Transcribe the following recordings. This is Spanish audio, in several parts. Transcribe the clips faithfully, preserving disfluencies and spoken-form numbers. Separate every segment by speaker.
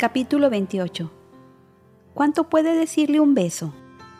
Speaker 1: Capítulo veintiocho. ¿Cuánto puede decirle un beso?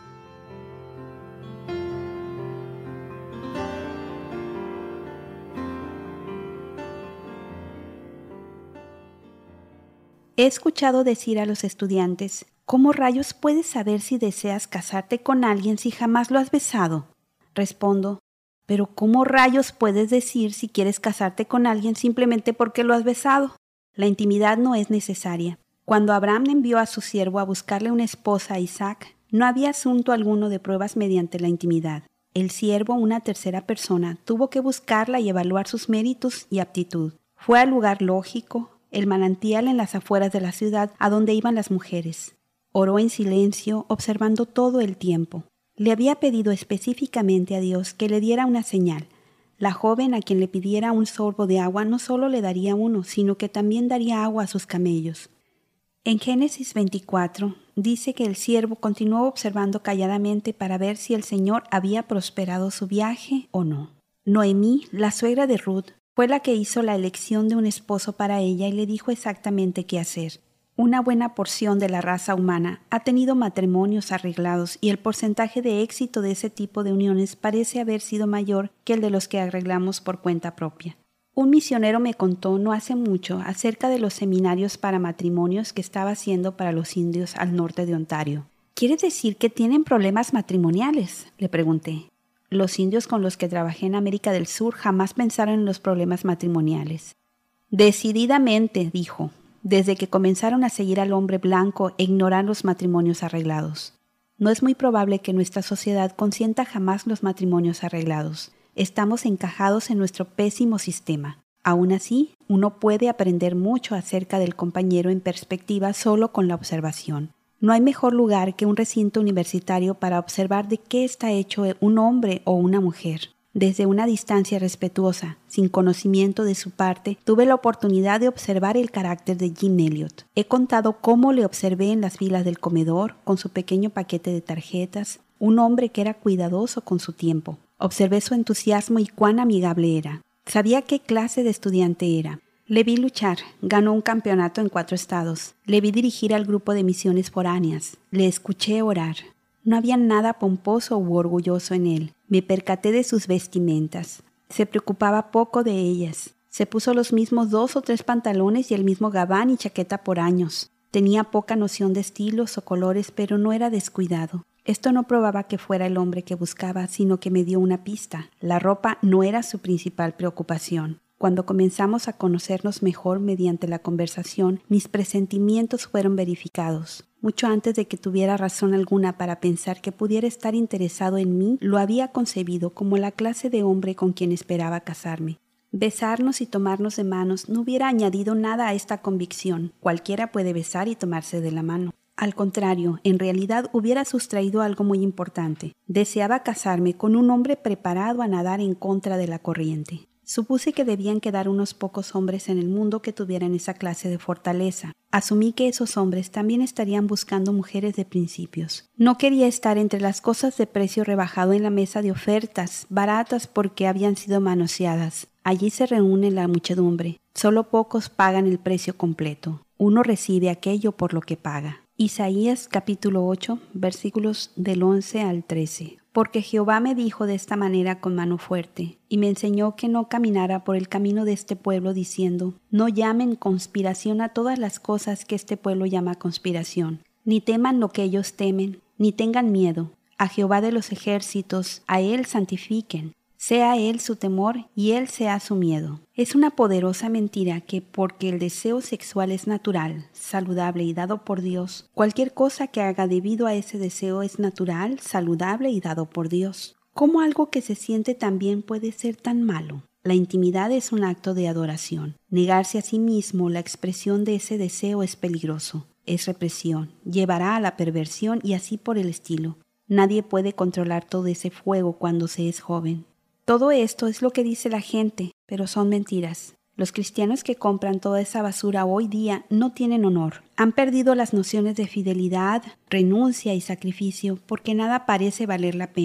Speaker 1: He escuchado decir a los estudiantes, ¿cómo rayos puedes saber si deseas casarte con alguien si jamás lo has besado? Respondo, ¿pero cómo rayos puedes decir si quieres casarte con alguien simplemente porque lo has besado? La intimidad no es necesaria. Cuando Abraham envió a su siervo a buscarle una esposa a Isaac, no había asunto alguno de pruebas mediante la intimidad. El siervo, una tercera persona, tuvo que buscarla y evaluar sus méritos y aptitud. Fue al lugar lógico, el manantial en las afueras de la ciudad a donde iban las mujeres. Oró en silencio, observando todo el tiempo. Le había pedido específicamente a Dios que le diera una señal. La joven a quien le pidiera un sorbo de agua no solo le daría uno, sino que también daría agua a sus camellos. En Génesis veinticuatro dice que el siervo continuó observando calladamente para ver si el Señor había prosperado su viaje o no. Noemí, la suegra de Ruth, fue la que hizo la elección de un esposo para ella y le dijo exactamente qué hacer. Una buena porción de la raza humana ha tenido matrimonios arreglados y el porcentaje de éxito de ese tipo de uniones parece haber sido mayor que el de los que arreglamos por cuenta propia. Un misionero me contó no hace mucho acerca de los seminarios para matrimonios que estaba haciendo para los indios al norte de Ontario. ¿Quiere decir que tienen problemas matrimoniales?, le pregunté. Los indios con los que trabajé en América del Sur jamás pensaron en los problemas matrimoniales. Decididamente, dijo, desde que comenzaron a seguir al hombre blanco e ignorar los matrimonios arreglados. No es muy probable que nuestra sociedad consienta jamás los matrimonios arreglados. Estamos encajados en nuestro pésimo sistema. Aún así, uno puede aprender mucho acerca del compañero en perspectiva solo con la observación. No hay mejor lugar que un recinto universitario para observar de qué está hecho un hombre o una mujer. Desde una distancia respetuosa, sin conocimiento de su parte, tuve la oportunidad de observar el carácter de Jim Elliot. He contado cómo le observé en las filas del comedor, con su pequeño paquete de tarjetas, un hombre que era cuidadoso con su tiempo. Observé su entusiasmo y cuán amigable era. Sabía qué clase de estudiante era. Le vi luchar, ganó un campeonato en cuatro estados. Le vi dirigir al grupo de misiones foráneas. Le escuché orar. No había nada pomposo u orgulloso en él. Me percaté de sus vestimentas. Se preocupaba poco de ellas. Se puso los mismos dos o tres pantalones y el mismo gabán y chaqueta por años. Tenía poca noción de estilos o colores, pero no era descuidado. Esto no probaba que fuera el hombre que buscaba, sino que me dio una pista. La ropa no era su principal preocupación. Cuando comenzamos a conocernos mejor mediante la conversación, mis presentimientos fueron verificados. Mucho antes de que tuviera razón alguna para pensar que pudiera estar interesado en mí, lo había concebido como la clase de hombre con quien esperaba casarme. Besarnos y tomarnos de manos no hubiera añadido nada a esta convicción. Cualquiera puede besar y tomarse de la mano. Al contrario, en realidad hubiera sustraído algo muy importante. Deseaba casarme con un hombre preparado a nadar en contra de la corriente. Supuse que debían quedar unos pocos hombres en el mundo que tuvieran esa clase de fortaleza. Asumí que esos hombres también estarían buscando mujeres de principios. No quería estar entre las cosas de precio rebajado en la mesa de ofertas, baratas porque habían sido manoseadas. Allí se reúne la muchedumbre. Solo pocos pagan el precio completo. Uno recibe aquello por lo que paga. Isaías capítulo ocho, versículos del once al trece. Porque Jehová me dijo de esta manera con mano fuerte, y me enseñó que no caminara por el camino de este pueblo, diciendo, no llamen conspiración a todas las cosas que este pueblo llama conspiración, ni teman lo que ellos temen, ni tengan miedo. A Jehová de los ejércitos, a él santifiquen. Sea él su temor y él sea su miedo. Es una poderosa mentira que porque el deseo sexual es natural, saludable y dado por Dios, cualquier cosa que haga debido a ese deseo es natural, saludable y dado por Dios. ¿Cómo algo que se siente tan bien puede ser tan malo? La intimidad es un acto de adoración. Negarse a sí mismo la expresión de ese deseo es peligroso. Es represión, llevará a la perversión y así por el estilo. Nadie puede controlar todo ese fuego cuando se es joven. Todo esto es lo que dice la gente, pero son mentiras. Los cristianos que compran toda esa basura hoy día no tienen honor. Han perdido las nociones de fidelidad, renuncia y sacrificio porque nada parece valer la pena.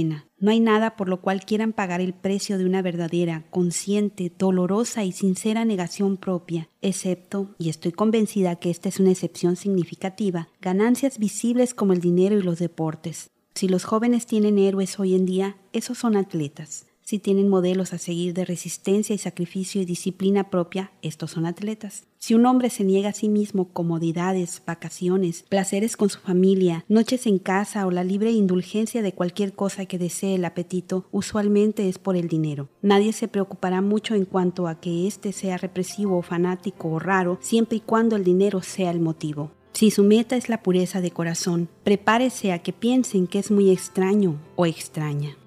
Speaker 1: No hay nada por lo cual quieran pagar el precio de una verdadera, consciente, dolorosa y sincera negación propia, excepto, y estoy convencida que esta es una excepción significativa, ganancias visibles como el dinero y los deportes. Si los jóvenes tienen héroes hoy en día, esos son atletas. Si tienen modelos a seguir de resistencia y sacrificio y disciplina propia, estos son atletas. Si un hombre se niega a sí mismo comodidades, vacaciones, placeres con su familia, noches en casa o la libre indulgencia de cualquier cosa que desee el apetito, usualmente es por el dinero. Nadie se preocupará mucho en cuanto a que éste sea represivo o fanático o raro, siempre y cuando el dinero sea el motivo. Si su meta es la pureza de corazón, prepárese a que piensen que es muy extraño o extraña.